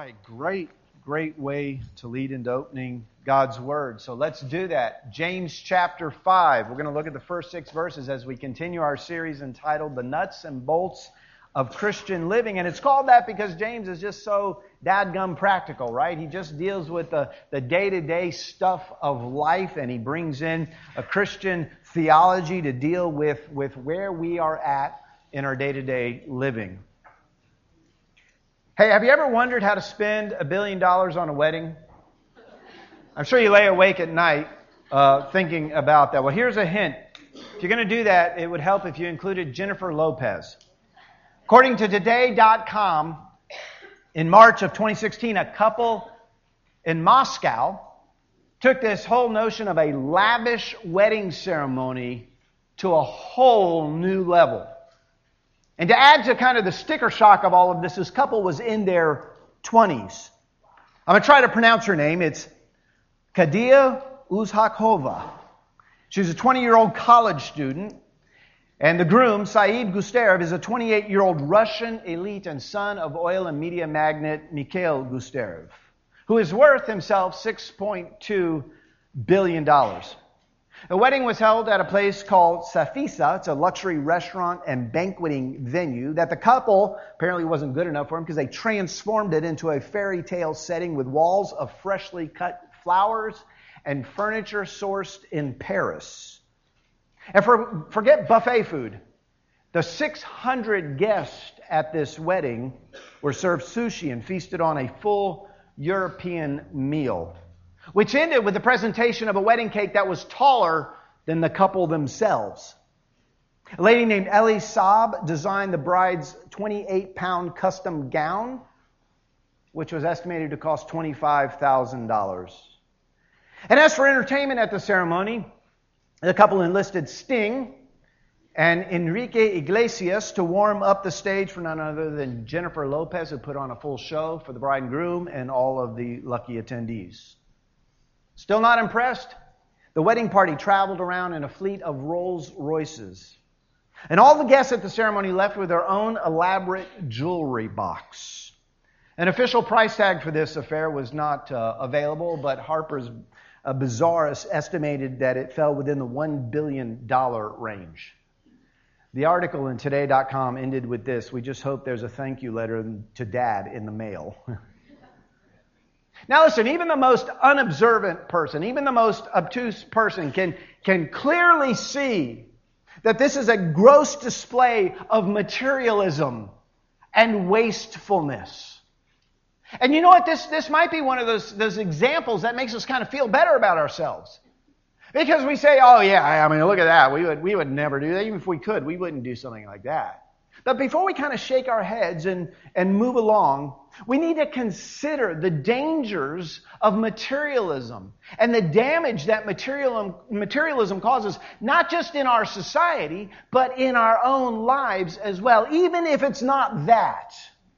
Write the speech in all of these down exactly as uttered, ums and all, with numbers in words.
right, great, great way to lead into opening God's Word. So let's do that. James chapter five. We're going to look at the first six verses as we continue our series entitled The Nuts and Bolts of Christian Living. And it's called that because James is just so dadgum practical, right? He just deals with the, the day-to-day stuff of life, and he brings in a Christian theology to deal with, with where we are at in our day-to-day living. Hey, have you ever wondered how to spend a billion dollars on a wedding? I'm sure you lay awake at night uh, thinking about that. Well, here's a hint. If you're going to do that, it would help if you included Jennifer Lopez. According to today dot com, in March of twenty sixteen, a couple in Moscow took this whole notion of a lavish wedding ceremony to a whole new level. And to add to kind of the sticker shock of all of this, this couple was in their twenties. I'm going to try to pronounce her name. It's Kadia Uzhakova. She's a twenty-year-old college student. And the groom, Said Gusterev, is a twenty-eight-year-old Russian elite and son of oil and media magnate Mikhail Gusterev, who is worth himself six point two billion dollars. The wedding was held at a place called Safisa. It's a luxury restaurant and banqueting venue that the couple apparently wasn't good enough for them because they transformed it into a fairy tale setting with walls of freshly cut flowers and furniture sourced in Paris. And for, forget buffet food. The six hundred guests at this wedding were served sushi and feasted on a full European meal, which ended with the presentation of a wedding cake that was taller than the couple themselves. A lady named Ellie Saab designed the bride's twenty-eight pound custom gown, which was estimated to cost twenty-five thousand dollars. And as for entertainment at the ceremony, the couple enlisted Sting and Enrique Iglesias to warm up the stage for none other than Jennifer Lopez, who put on a full show for the bride and groom and all of the lucky attendees. Still not impressed? The wedding party traveled around in a fleet of Rolls Royces. And all the guests at the ceremony left with their own elaborate jewelry box. An official price tag for this affair was not uh, available, but Harper's uh, Bazaar estimated that it fell within the one billion dollars range. The article in today dot com ended with this: "We just hope there's a thank you letter to Dad in the mail." Now listen, even the most unobservant person, even the most obtuse person can, can clearly see that this is a gross display of materialism and wastefulness. And you know what? This, this might be one of those, those examples that makes us kind of feel better about ourselves. Because we say, oh yeah, I mean, look at that. We would, we would never do that. Even if we could, we wouldn't do something like that. But before we kind of shake our heads and, and move along, we need to consider the dangers of materialism and the damage that materialism, materialism causes, not just in our society, but in our own lives as well, even if it's not that.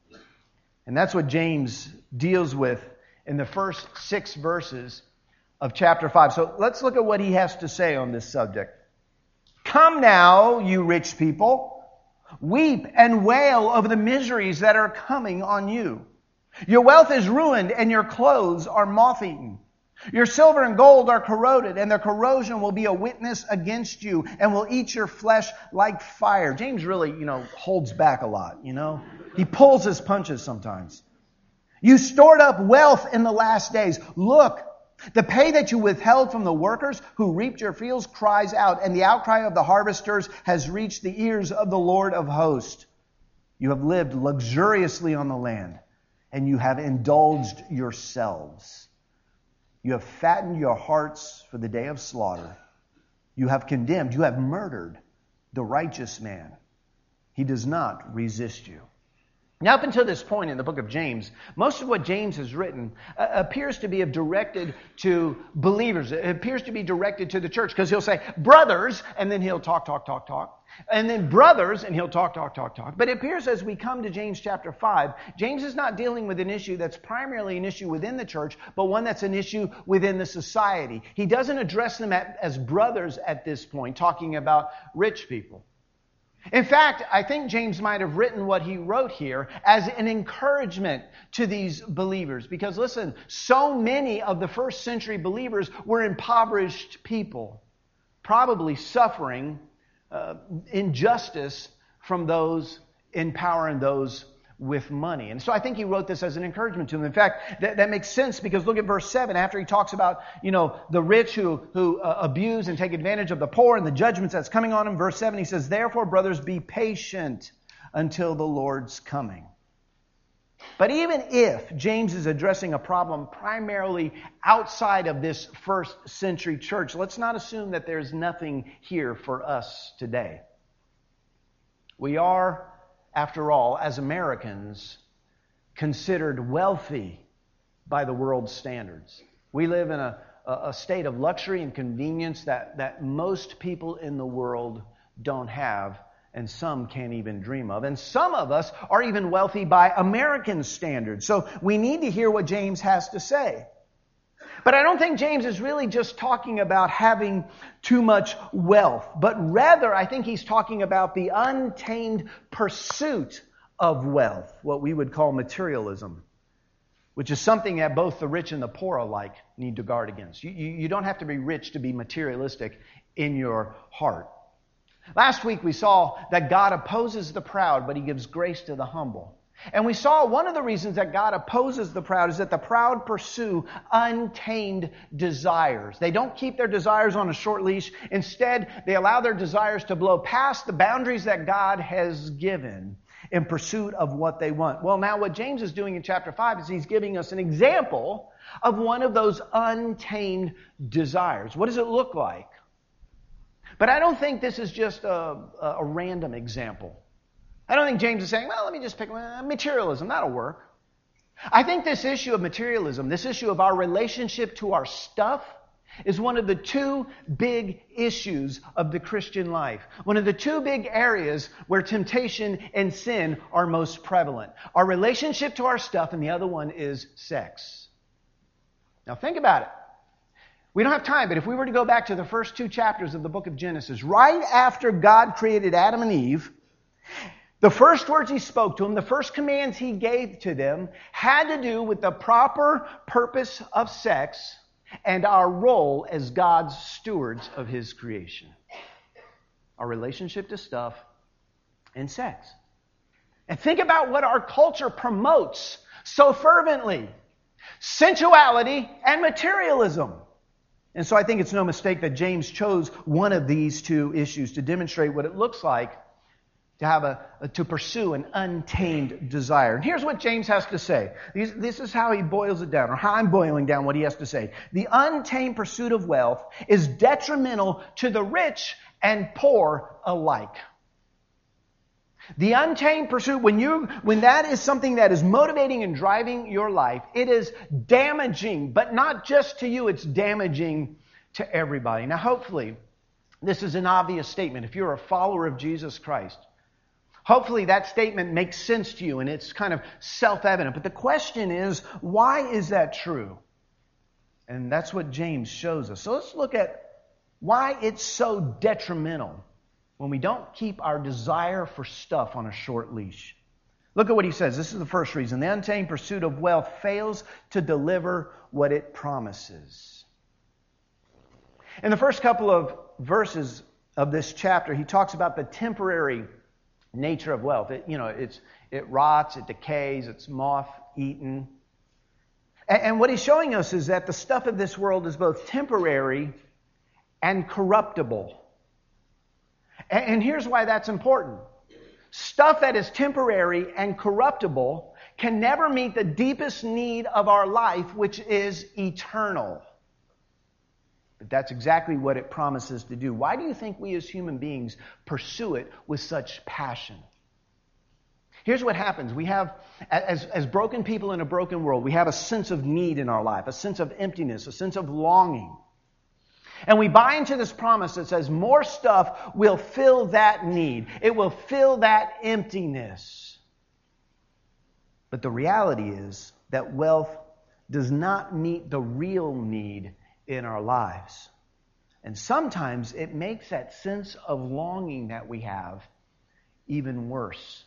And that's what James deals with in the first six verses of chapter five. So let's look at what he has to say on this subject. "Come now, you rich people. Weep and wail over the miseries that are coming on you. Your wealth is ruined and your clothes are moth-eaten. Your silver and gold are corroded, and their corrosion will be a witness against you and will eat your flesh like fire." James really, you know, holds back a lot, you know. He pulls his punches sometimes. "You stored up wealth in the last days. Look, the pay that you withheld from the workers who reaped your fields cries out, and the outcry of the harvesters has reached the ears of the Lord of hosts. You have lived luxuriously on the land, and you have indulged yourselves. You have fattened your hearts for the day of slaughter. You have condemned, you have murdered the righteous man. He does not resist you." Now, up until this point in the book of James, most of what James has written uh, appears to be directed to believers. It appears to be directed to the church, because he'll say, brothers, and then he'll talk, talk, talk, talk. And then brothers, and he'll talk, talk, talk, talk. But it appears as we come to James chapter five, James is not dealing with an issue that's primarily an issue within the church, but one that's an issue within the society. He doesn't address them at, as brothers at this point, talking about rich people. In fact, I think James might have written what he wrote here as an encouragement to these believers. Because listen, so many of the first century believers were impoverished people, probably suffering uh, injustice from those in power and those with money. And so I think he wrote this as an encouragement to them. In fact, that, that makes sense because look at verse seven. After he talks about, you know, the rich who, who uh, abuse and take advantage of the poor and the judgments that's coming on them. Verse seven, he says, therefore, brothers, be patient until the Lord's coming. But even if James is addressing a problem primarily outside of this first century church, let's not assume that there's nothing here for us today. We are, after all, as Americans, considered wealthy by the world's standards. We live in a, a state of luxury and convenience that, that most people in the world don't have, and some can't even dream of. And some of us are even wealthy by American standards. So we need to hear what James has to say. But I don't think James is really just talking about having too much wealth, but rather I think he's talking about the untamed pursuit of wealth, what we would call materialism, which is something that both the rich and the poor alike need to guard against. You, you, you don't have to be rich to be materialistic in your heart. Last week we saw that God opposes the proud, but he gives grace to the humble. And we saw one of the reasons that God opposes the proud is that the proud pursue untamed desires. They don't keep their desires on a short leash. Instead, they allow their desires to blow past the boundaries that God has given in pursuit of what they want. Well, now what James is doing in chapter five is he's giving us an example of one of those untamed desires. What does it look like? But I don't think this is just a, a random example. I don't think James is saying, well, let me just pick uh, materialism. That'll work. I think this issue of materialism, this issue of our relationship to our stuff, is one of the two big issues of the Christian life. One of the two big areas where temptation and sin are most prevalent. Our relationship to our stuff, and the other one is sex. Now think about it. We don't have time, but if we were to go back to the first two chapters of the book of Genesis, right after God created Adam and Eve, the first words he spoke to them, the first commands he gave to them, had to do with the proper purpose of sex and our role as God's stewards of his creation. Our relationship to stuff and sex. And think about what our culture promotes so fervently. Sensuality and materialism. And so I think it's no mistake that James chose one of these two issues to demonstrate what it looks like to have a, a to pursue an untamed desire. And here's what James has to say. These, this is how he boils it down, or how I'm boiling down what he has to say. The untamed pursuit of wealth is detrimental to the rich and poor alike. The untamed pursuit, when you, when that is something that is motivating and driving your life, it is damaging, but not just to you, it's damaging to everybody. Now, hopefully, this is an obvious statement. If you're a follower of Jesus Christ, hopefully that statement makes sense to you and it's kind of self-evident. But the question is, why is that true? And that's what James shows us. So let's look at why it's so detrimental when we don't keep our desire for stuff on a short leash. Look at what he says. This is the first reason. The untamed pursuit of wealth fails to deliver what it promises. In the first couple of verses of this chapter, he talks about the temporary nature of wealth. It, you know, it's it rots, it decays, it's moth-eaten. And, and what he's showing us is that the stuff of this world is both temporary and corruptible. And, and here's why that's important. Stuff that is temporary and corruptible can never meet the deepest need of our life, which is eternal. But that's exactly what it promises to do. Why do you think we as human beings pursue it with such passion? Here's what happens. We have, as, as broken people in a broken world, we have a sense of need in our life, a sense of emptiness, a sense of longing. And we buy into this promise that says more stuff will fill that need. It will fill that emptiness. But the reality is that wealth does not meet the real need in our lives. And sometimes it makes that sense of longing that we have even worse.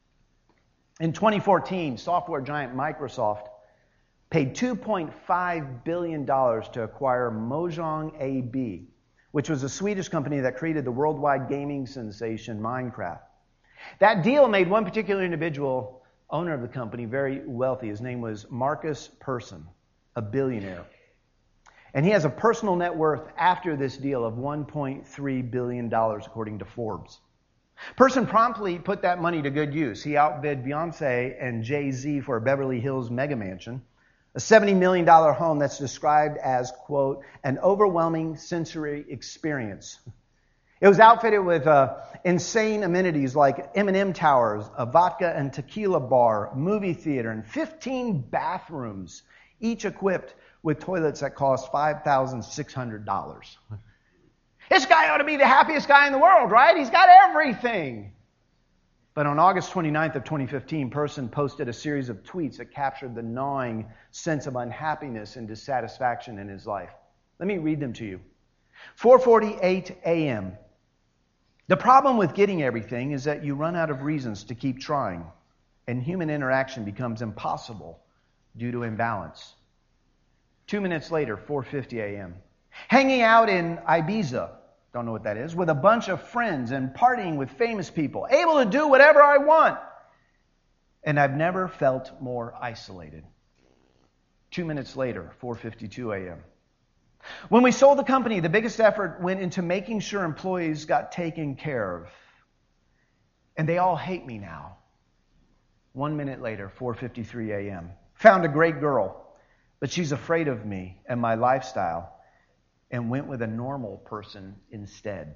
In twenty fourteen, software giant Microsoft paid two point five billion dollars to acquire Mojang A B, which was a Swedish company that created the worldwide gaming sensation Minecraft. That deal made one particular individual, owner of the company, very wealthy. His name was Markus Persson, a billionaire. And he has a personal net worth after this deal of one point three billion dollars, according to Forbes. Persson promptly put that money to good use. He outbid Beyonce and Jay-Z for a Beverly Hills mega mansion, a seventy million dollars home that's described as, quote, an overwhelming sensory experience. It was outfitted with uh, insane amenities like M and M towers, a vodka and tequila bar, movie theater, and fifteen bathrooms, each equipped with toilets that cost five thousand six hundred dollars. This guy ought to be the happiest guy in the world, right? He's got everything. But on August twenty-ninth of twenty fifteen, Persson posted a series of tweets that captured the gnawing sense of unhappiness and dissatisfaction in his life. Let me read them to you. four forty-eight a.m. The problem with getting everything is that you run out of reasons to keep trying, and human interaction becomes impossible due to imbalance. Two minutes later, four fifty a.m. Hanging out in Ibiza, don't know what that is, with a bunch of friends and partying with famous people, able to do whatever I want. And I've never felt more isolated. Two minutes later, four fifty-two a.m. When we sold the company, the biggest effort went into making sure employees got taken care of. And they all hate me now. One minute later, four fifty-three a.m. Found a great girl, but she's afraid of me and my lifestyle, and went with a normal person instead.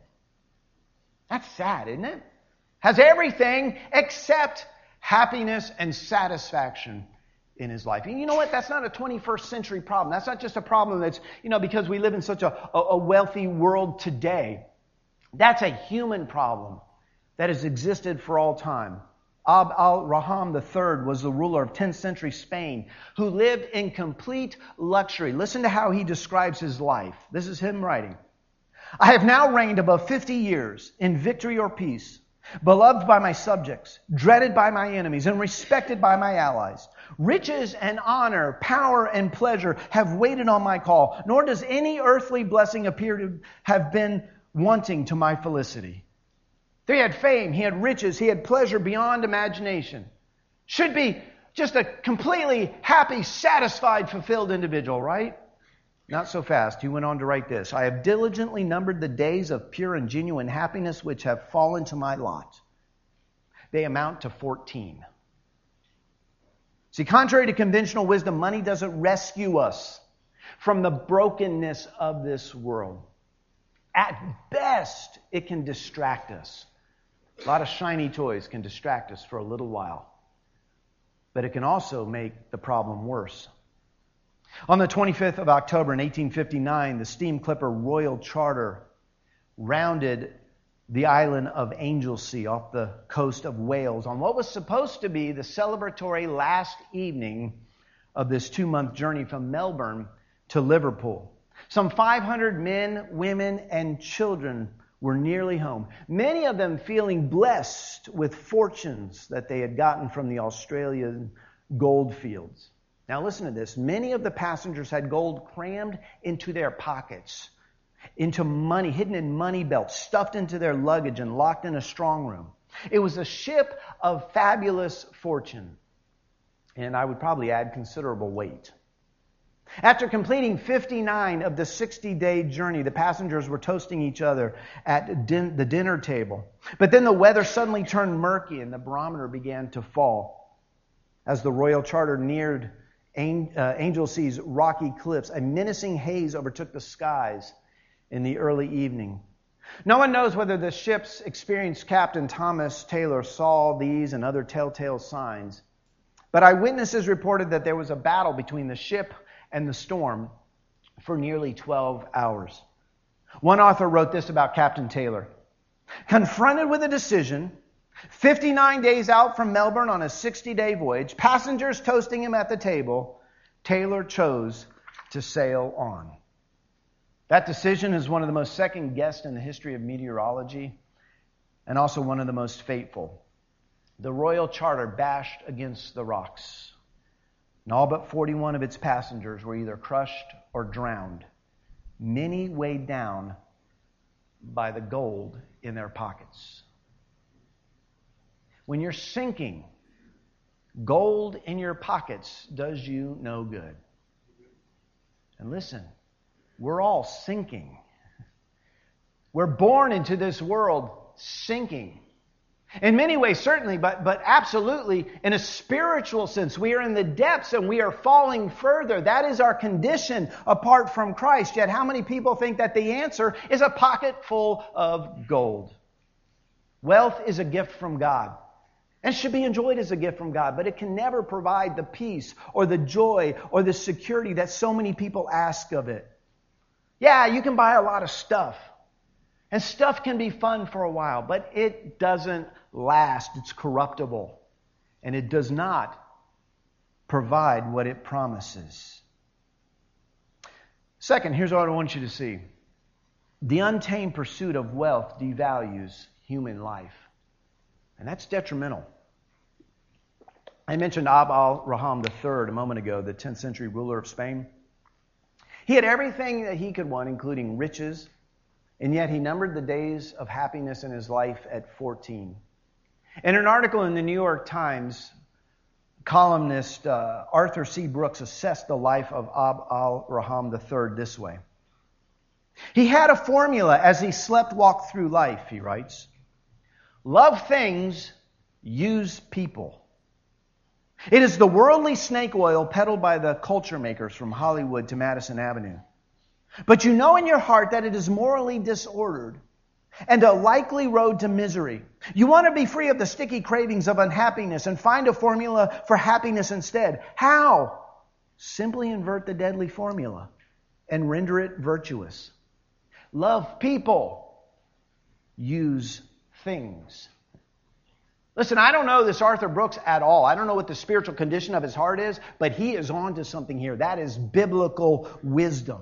That's sad, isn't it? Has everything except happiness and satisfaction in his life. And you know what? That's not a twenty-first century problem. That's not just a problem that's, you know, because we live in such a, a wealthy world today. That's a human problem that has existed for all time. Abd al-Rahman the third was the ruler of tenth century Spain who lived in complete luxury. Listen to how he describes his life. This is him writing. I have now reigned above fifty years in victory or peace, beloved by my subjects, dreaded by my enemies, and respected by my allies. Riches and honor, power and pleasure have waited on my call, nor does any earthly blessing appear to have been wanting to my felicity. He had fame, he had riches, he had pleasure beyond imagination. Should be just a completely happy, satisfied, fulfilled individual, right? Not so fast. He went on to write this. I have diligently numbered the days of pure and genuine happiness which have fallen to my lot. They amount to fourteen. See, contrary to conventional wisdom, money doesn't rescue us from the brokenness of this world. At best, it can distract us. A lot of shiny toys can distract us for a little while. But it can also make the problem worse. On the twenty-fifth of October in eighteen fifty-nine, the steam clipper Royal Charter rounded the island of Anglesey off the coast of Wales on what was supposed to be the celebratory last evening of this two-month journey from Melbourne to Liverpool. Some five hundred men, women, and children were nearly home, many of them feeling blessed with fortunes that they had gotten from the Australian gold fields. Now listen to this. Many of the passengers had gold crammed into their pockets, into money, hidden in money belts, stuffed into their luggage and locked in a strong room. It was a ship of fabulous fortune. And I would probably add considerable weight. After completing fifty-nine of the sixty-day journey, the passengers were toasting each other at din- the dinner table. But then the weather suddenly turned murky and the barometer began to fall. As the Royal Charter neared Anglesey's rocky cliffs, a menacing haze overtook the skies in the early evening. No one knows whether the ship's experienced Captain Thomas Taylor saw these and other telltale signs, but eyewitnesses reported that there was a battle between the ship and the storm for nearly twelve hours. One author wrote this about Captain Taylor. Confronted with a decision, fifty-nine days out from Melbourne on a sixty-day voyage, passengers toasting him at the table, Taylor chose to sail on. That decision is one of the most second-guessed in the history of meteorology. and also one of the most fateful. The Royal Charter bashed against the rocks, and all but forty-one of its passengers were either crushed or drowned, many weighed down by the gold in their pockets. When you're sinking, gold in your pockets does you no good. And listen, we're all sinking. We're born into this world sinking. In many ways, certainly, but, but absolutely in a spiritual sense. We are in the depths and we are falling further. That is our condition apart from Christ. Yet how many people think that the answer is a pocket full of gold? Wealth is a gift from God and should be enjoyed as a gift from God, but it can never provide the peace or the joy or the security that so many people ask of it. Yeah, you can buy a lot of stuff. And stuff can be fun for a while, but it doesn't last. It's corruptible. And it does not provide what it promises. Second, here's what I want you to see. The untamed pursuit of wealth devalues human life. And that's detrimental. I mentioned Abd al-Rahman the third a moment ago, the tenth century ruler of Spain. He had everything that he could want, including riches, and yet he numbered the days of happiness in his life at fourteen. In an article in the New York Times, columnist uh, Arthur C. Brooks assessed the life of Abd al-Rahman the third this way. He had a formula as he slept walked through life, he writes. Love things, use people. It is the worldly snake oil peddled by the culture makers from Hollywood to Madison Avenue. But you know in your heart that it is morally disordered and a likely road to misery. You want to be free of the sticky cravings of unhappiness and find a formula for happiness instead. How? Simply invert the deadly formula and render it virtuous. Love people. Use things. Listen, I don't know this Arthur Brooks at all. I don't know what the spiritual condition of his heart is, but he is on to something here. That is biblical wisdom.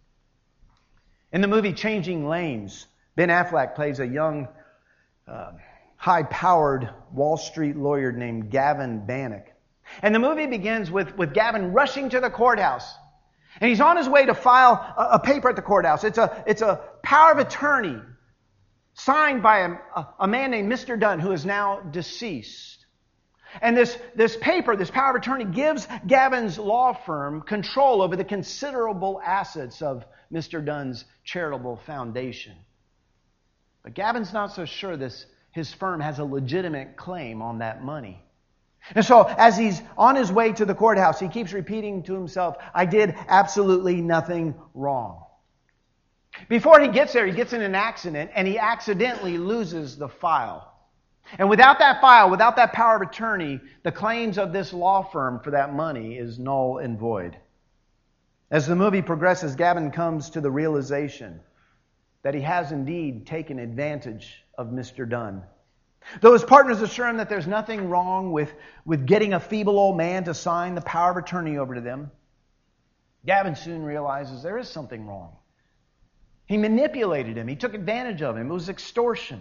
In the movie Changing Lanes, Ben Affleck plays a young, uh, high-powered Wall Street lawyer named Gavin Bannock. And the movie begins with, with Gavin rushing to the courthouse. And he's on his way to file a, a paper at the courthouse. It's a, it's a power of attorney signed by a, a, a man named Mister Dunn, who is now deceased. And this, this paper, this power of attorney, gives Gavin's law firm control over the considerable assets of Mister Dunn's charitable foundation. But Gavin's not so sure this his firm has a legitimate claim on that money. And so as he's on his way to the courthouse, he keeps repeating to himself, I did absolutely nothing wrong. Before he gets there, he gets in an accident and he accidentally loses the file. And without that file, without that power of attorney, the claims of this law firm for that money is null and void. As the movie progresses, Gavin comes to the realization that he has indeed taken advantage of Mister Dunn. Though his partners assure him that there's nothing wrong with, with getting a feeble old man to sign the power of attorney over to them, Gavin soon realizes there is something wrong. He manipulated him. He took advantage of him. It was extortion.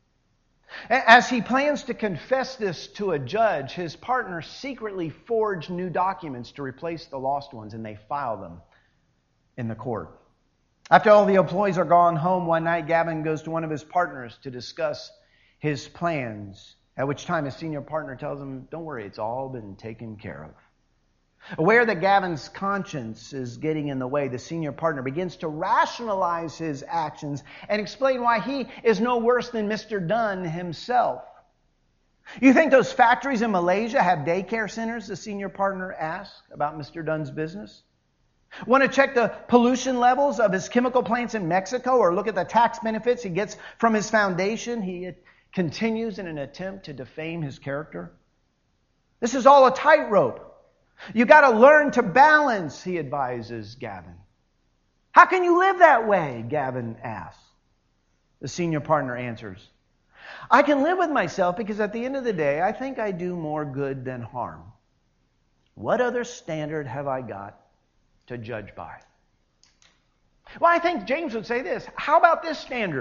As he plans to confess this to a judge, his partner secretly forged new documents to replace the lost ones, and they file them in the court. After all the employees are gone home one night, Gavin goes to one of his partners to discuss his plans, at which time his senior partner tells him, don't worry, it's all been taken care of. Aware that Gavin's conscience is getting in the way, the senior partner begins to rationalize his actions and explain why he is no worse than Mister Dunn himself. You think those factories in Malaysia have daycare centers? The senior partner asked about Mister Dunn's business. Want to check the pollution levels of his chemical plants in Mexico or look at the tax benefits he gets from his foundation? He continues in an attempt to defame his character. This is all a tightrope. You got to learn to balance, he advises Gavin. How can you live that way? Gavin asks. The senior partner answers, I can live with myself because at the end of the day, I think I do more good than harm. What other standard have I got to judge by? Well, I think James would say this. How about this standard?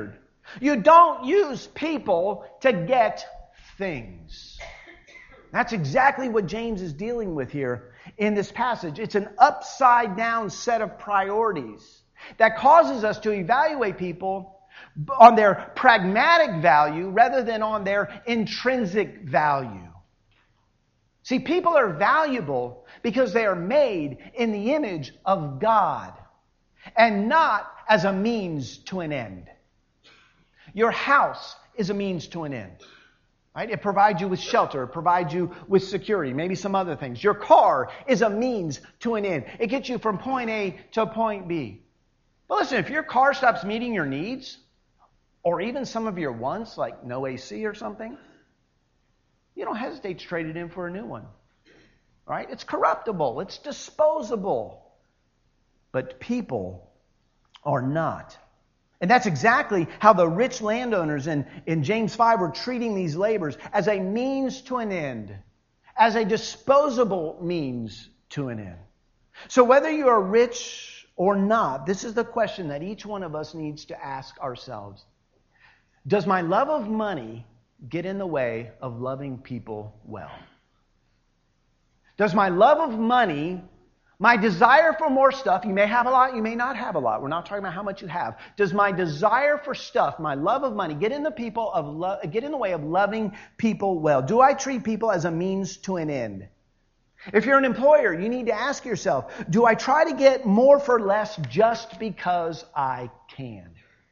You don't use people to get things. That's exactly what James is dealing with here in this passage. It's an upside down set of priorities that causes us to evaluate people on their pragmatic value rather than on their intrinsic value. See, people are valuable because they are made in the image of God and not as a means to an end. Your house is a means to an end. Right? It provides you with shelter. It provides you with security. Maybe some other things. Your car is a means to an end. It gets you from point A to point B. But listen, if your car stops meeting your needs, or even some of your wants, like no A C or something, you don't hesitate to trade it in for a new one. Right? It's corruptible. It's disposable. But people are not. And that's exactly how the rich landowners in, in James five were treating these laborers, as a means to an end, as a disposable means to an end. So whether you are rich or not, this is the question that each one of us needs to ask ourselves. Does my love of money get in the way of loving people well? Does my love of money, my desire for more stuff, you may have a lot, you may not have a lot. We're not talking about how much you have. Does my desire for stuff, my love of money, get in the people of lo- get in the way of loving people well? Do I treat people as a means to an end? If you're an employer, you need to ask yourself, do I try to get more for less just because I can?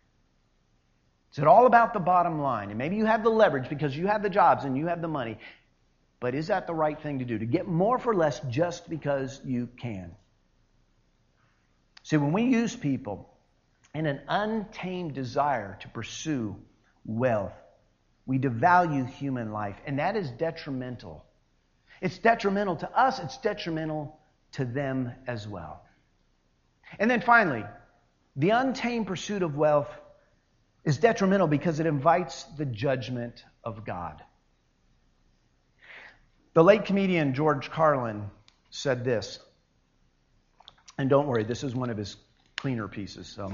Is it all about the bottom line? And maybe you have the leverage because you have the jobs and you have the money. But is that the right thing to do? To get more for less just because you can? See, when we use people in an untamed desire to pursue wealth, we devalue human life, and that is detrimental. It's detrimental to us, it's detrimental to them as well. And then finally, the untamed pursuit of wealth is detrimental because it invites the judgment of God. The late comedian George Carlin said this, and don't worry, this is one of his cleaner pieces. So.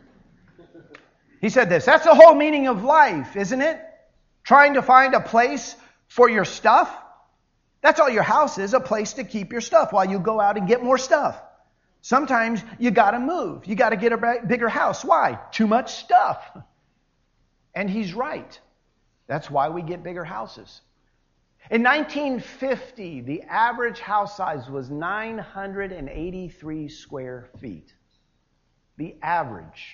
He said this, that's the whole meaning of life, isn't it? Trying to find a place for your stuff. That's all your house is, a place to keep your stuff while you go out and get more stuff. Sometimes you got to move. You got to get a bigger house. Why? Too much stuff. And he's right. That's why we get bigger houses. In nineteen fifty, the average house size was nine hundred eighty-three square feet. The average.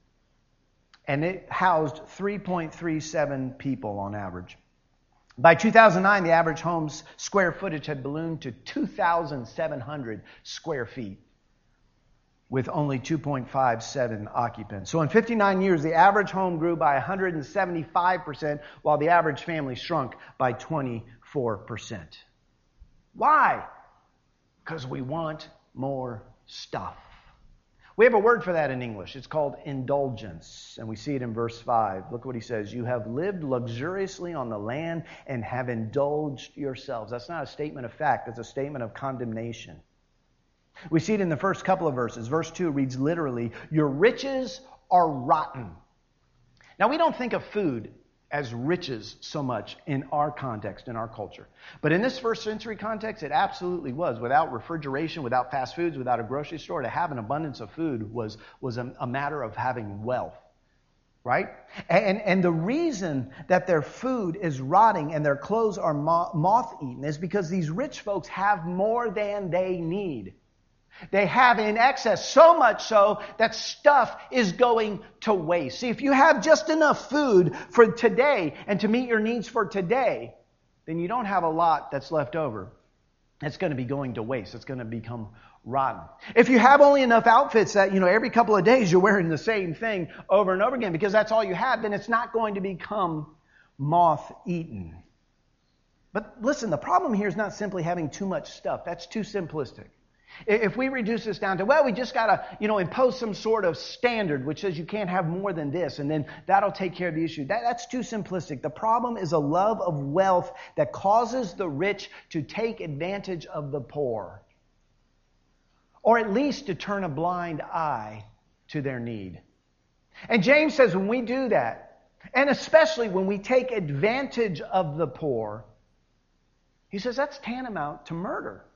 And it housed three point three seven people on average. By two thousand nine, the average home's square footage had ballooned to two thousand seven hundred square feet, with only two point five seven occupants. So in fifty-nine years, the average home grew by one hundred seventy-five percent, while the average family shrunk by twenty-four percent. Why? Because we want more stuff. We have a word for that in English. It's called indulgence, and we see it in verse five. Look what he says. You have lived luxuriously on the land and have indulged yourselves. That's not a statement of fact. That's a statement of condemnation. We see it in the first couple of verses. Verse two reads literally, your riches are rotten. Now, we don't think of food as riches so much in our context, in our culture. But in this first century context, it absolutely was. Without refrigeration, without fast foods, without a grocery store, to have an abundance of food was, was a, a matter of having wealth. Right? And, and the reason that their food is rotting and their clothes are moth-eaten is because these rich folks have more than they need. They have in excess, so much so that stuff is going to waste. See, if you have just enough food for today and to meet your needs for today, then you don't have a lot that's left over. It's going to be going to waste. It's going to become rotten. If you have only enough outfits that, you know, every couple of days you're wearing the same thing over and over again because that's all you have, then it's not going to become moth-eaten. But listen, the problem here is not simply having too much stuff. That's too simplistic. If we reduce this down to, well, we just got to, you know, impose some sort of standard which says you can't have more than this, and then that'll take care of the issue. That, that's too simplistic. The problem is a love of wealth that causes the rich to take advantage of the poor, or at least to turn a blind eye to their need. And James says when we do that, And especially when we take advantage of the poor, he says that's tantamount to murder.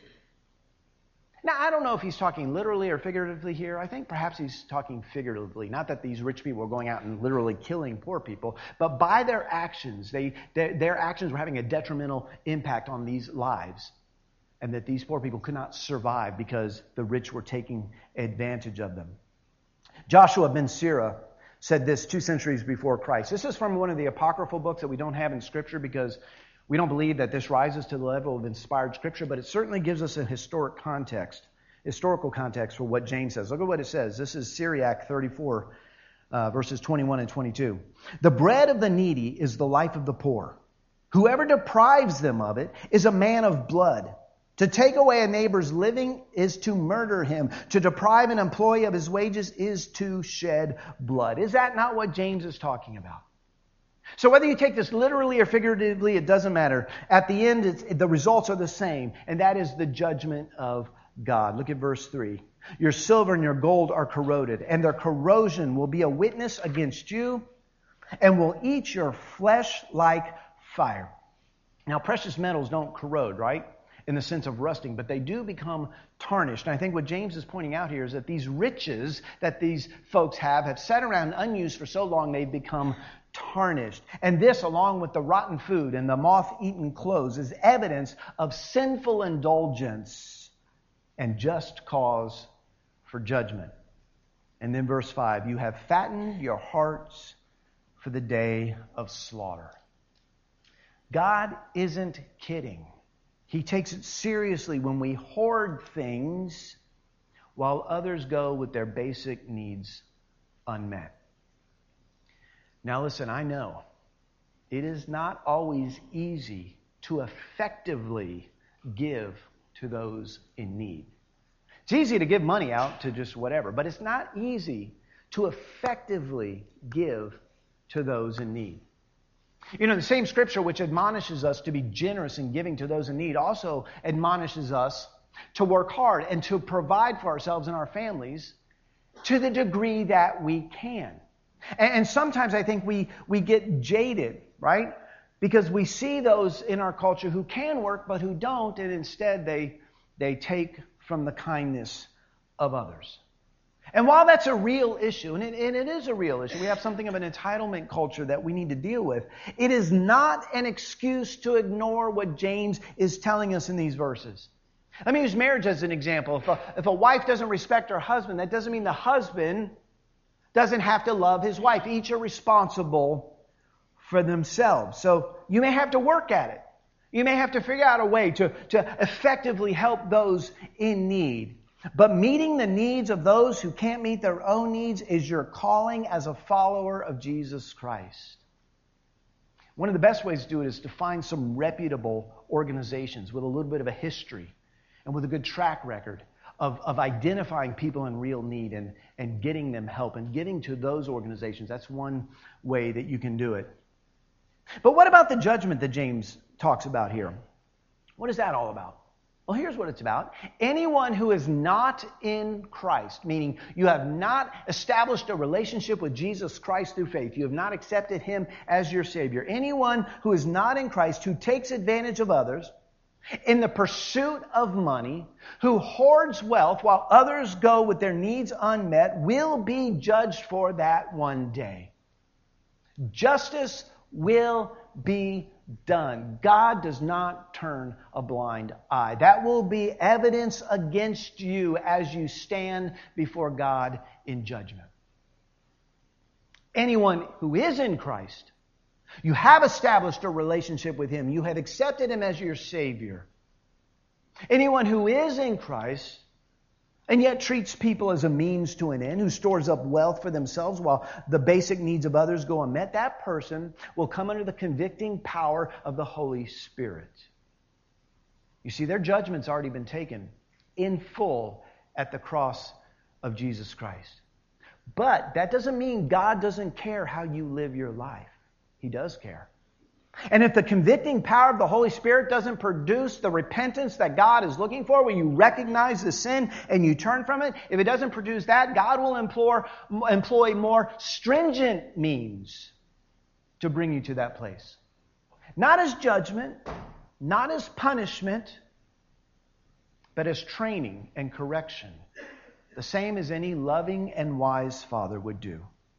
Now, I don't know if he's talking literally or figuratively here. I think perhaps he's talking figuratively. Not that these rich people were going out and literally killing poor people, but by their actions, they, their, their actions were having a detrimental impact on these lives, and that these poor people could not survive because the rich were taking advantage of them. Joshua ben Sirah said this two centuries before Christ. This is from one of the apocryphal books that we don't have in Scripture because we don't believe that this rises to the level of inspired Scripture, but it certainly gives us a historic context, historical context for what James says. Look at what it says. This is Syriac thirty-four, uh, verses twenty-one and twenty-two. The bread of the needy is the life of the poor. Whoever deprives them of it is a man of blood. To take away a neighbor's living is to murder him. To deprive an employee of his wages is to shed blood. Is that not what James is talking about? So whether you take this literally or figuratively, it doesn't matter. At the end, it's, the results are the same, and that is the judgment of God. Look at verse three. Your silver and your gold are corroded, and their corrosion will be a witness against you, and will eat your flesh like fire. Now, precious metals don't corrode, right? In the sense of rusting, but they do become tarnished. And I think what James is pointing out here is that these riches that these folks have have sat around unused for so long they've become tarnished. And this, along with the rotten food and the moth-eaten clothes, is evidence of sinful indulgence and just cause for judgment. And then verse five, you have fattened your hearts for the day of slaughter. God isn't kidding. He takes it seriously when we hoard things while others go with their basic needs unmet. Now listen, I know it is not always easy to effectively give to those in need. It's easy to give money out to just whatever, but it's not easy to effectively give to those in need. You know, the same scripture which admonishes us to be generous in giving to those in need also admonishes us to work hard and to provide for ourselves and our families to the degree that we can. And, and sometimes I think we, we get jaded, right? Because we see those in our culture who can work but who don't, and instead they, they take from the kindness of others. And while that's a real issue, and it, and it is a real issue, we have something of an entitlement culture that we need to deal with, it is not an excuse to ignore what James is telling us in these verses. Let me use marriage as an example. If a, if a wife doesn't respect her husband, that doesn't mean the husband doesn't have to love his wife. Each are responsible for themselves. So you may have to work at it. You may have to figure out a way to, to effectively help those in need. But meeting the needs of those who can't meet their own needs is your calling as a follower of Jesus Christ. One of the best ways to do it is to find some reputable organizations with a little bit of a history and with a good track record of, of identifying people in real need and, and getting them help and getting to those organizations. That's one way that you can do it. But what about the judgment that James talks about here? What is that all about? Well, here's what it's about. Anyone who is not in Christ, meaning you have not established a relationship with Jesus Christ through faith, you have not accepted Him as your Savior. Anyone who is not in Christ, who takes advantage of others in the pursuit of money, who hoards wealth while others go with their needs unmet, will be judged for that one day. Justice will be done. God does not turn a blind eye. That will be evidence against you as you stand before God in judgment. Anyone who is in Christ, you have established a relationship with Him. You have accepted Him as your Savior. Anyone who is in Christ and yet treats people as a means to an end, who stores up wealth for themselves while the basic needs of others go unmet, that person will come under the convicting power of the Holy Spirit. You see, their judgment's already been taken in full at the cross of Jesus Christ. But that doesn't mean God doesn't care how you live your life. He does care. And if the convicting power of the Holy Spirit doesn't produce the repentance that God is looking for, where you recognize the sin and you turn from it, if it doesn't produce that, God will implore, employ more stringent means to bring you to that place. Not as judgment, not as punishment, but as training and correction. The same as any loving and wise father would do.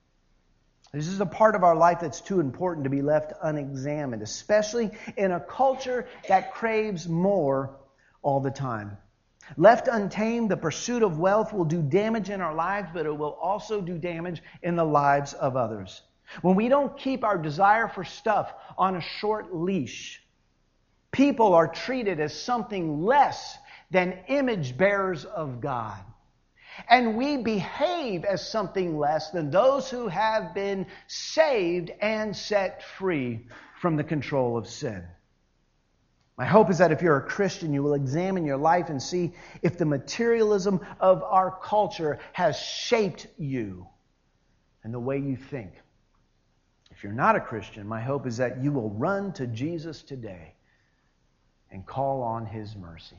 This is a part of our life that's too important to be left unexamined, especially in a culture that craves more all the time. Left untamed, the pursuit of wealth will do damage in our lives, but it will also do damage in the lives of others. When we don't keep our desire for stuff on a short leash, people are treated as something less than image bearers of God. And we behave as something less than those who have been saved and set free from the control of sin. My hope is that if you're a Christian, you will examine your life and see if the materialism of our culture has shaped you and the way you think. If you're not a Christian, my hope is that you will run to Jesus today and call on His mercy.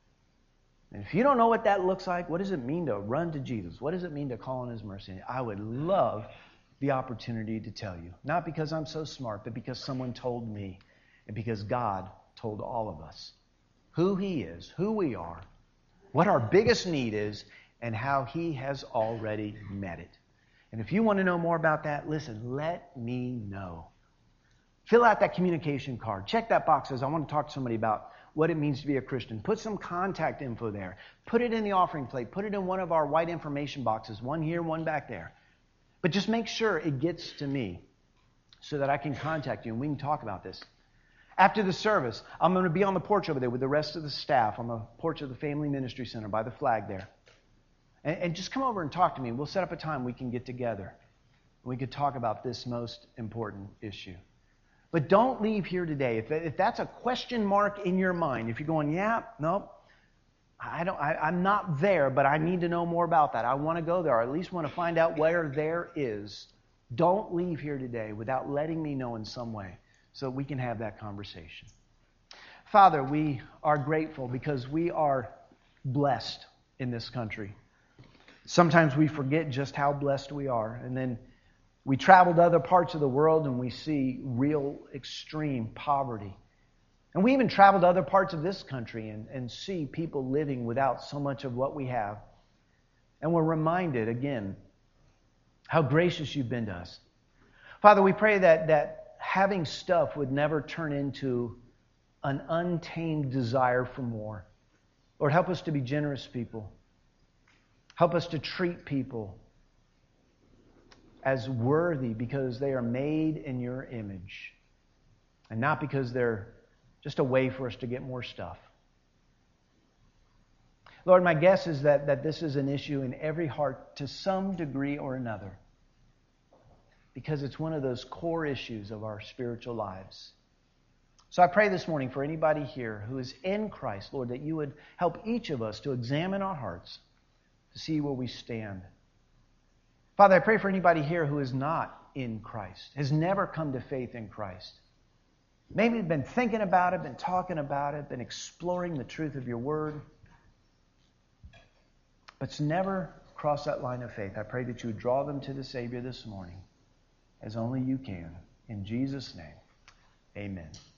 And if you don't know what that looks like, what does it mean to run to Jesus? What does it mean to call on His mercy? I would love the opportunity to tell you. Not because I'm so smart, but because someone told me. And because God told all of us who He is, who we are, what our biggest need is, and how He has already met it. And if you want to know more about that, listen, let me know. Fill out that communication card. Check that box that says, I want to talk to somebody about what it means to be a Christian. Put some contact info there. Put it in the offering plate. Put it in one of our white information boxes. One here, one back there. But just make sure it gets to me so that I can contact you and we can talk about this. After the service, I'm going to be on the porch over there with the rest of the staff on the porch of the Family Ministry Center by the flag there. And, and just come over and talk to me. We'll set up a time we can get together. We could talk about this most important issue. But don't leave here today. If, if that's a question mark in your mind, if you're going, yeah, no, I don't, I, I'm not there, but I need to know more about that. I want to go there, or at least want to find out where there is. Don't leave here today without letting me know in some way so we can have that conversation. Father, we are grateful because we are blessed in this country. Sometimes we forget just how blessed we are, and then we travel to other parts of the world and we see real extreme poverty. And we even travel to other parts of this country and, and see people living without so much of what we have. And we're reminded again how gracious You've been to us. Father, we pray that, that having stuff would never turn into an untamed desire for more. Lord, help us to be generous people. Help us to treat people as worthy because they are made in Your image and not because they're just a way for us to get more stuff. Lord, my guess is that, that this is an issue in every heart to some degree or another because it's one of those core issues of our spiritual lives. So I pray this morning for anybody here who is in Christ, Lord, that You would help each of us to examine our hearts to see where we stand. Father, I pray for anybody here who is not in Christ, has never come to faith in Christ. Maybe been thinking about it, been talking about it, been exploring the truth of Your Word, but's never crossed that line of faith. I pray that You would draw them to the Savior this morning, as only You can. In Jesus' name, amen.